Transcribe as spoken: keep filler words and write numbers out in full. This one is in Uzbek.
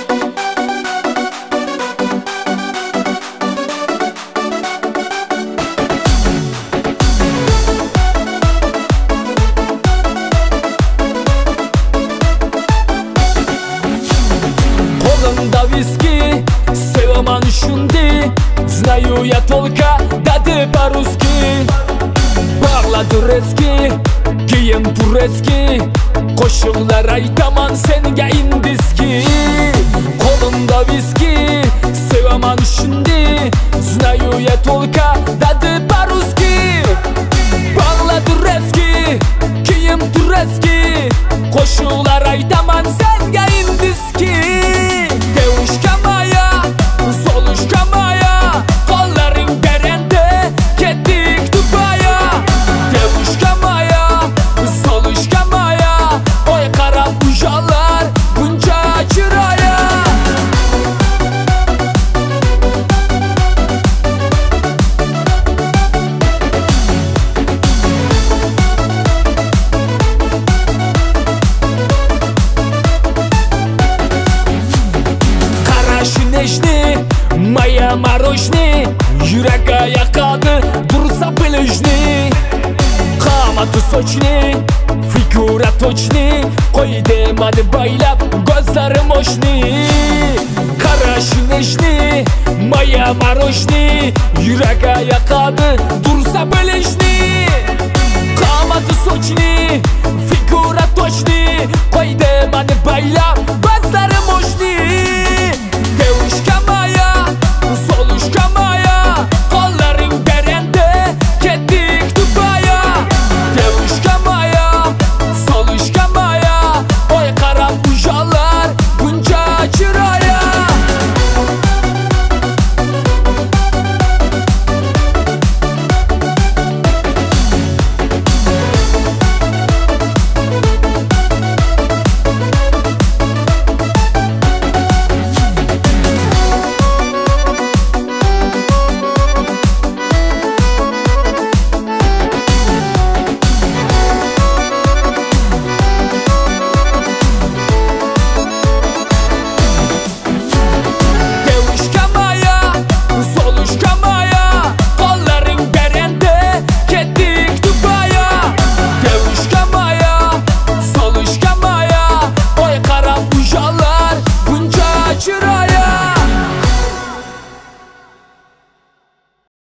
Қолымда виски, сыйлыман шунди. Знаю я только дады по-русски. Бағла турецкий, киім турецкий. Қошылар айтаман сенге индиски. Қолымда виски, сыйлыман шунди. Знаю я только дады по-русски. Бағла турецкий, киім турецкий. Қошылар айтаман сенге индиски. Девушка моя, Золушка моя, қолларың беренде, кеттік Дубайя. Девушка моя, Золушка моя, ой қарап ұжалар бұнша чырая. Нежный, моя мороженый, жүрегі яқады, тұрса біліжный. Қаматы сочный, фигура точный, қойды маны байлап, көздері мощный. Қарашы нежный, моя мороженый, жүрегі яқады, тұрса біліжный. Қаматы сочный, фигура точный, қойды маны байлап,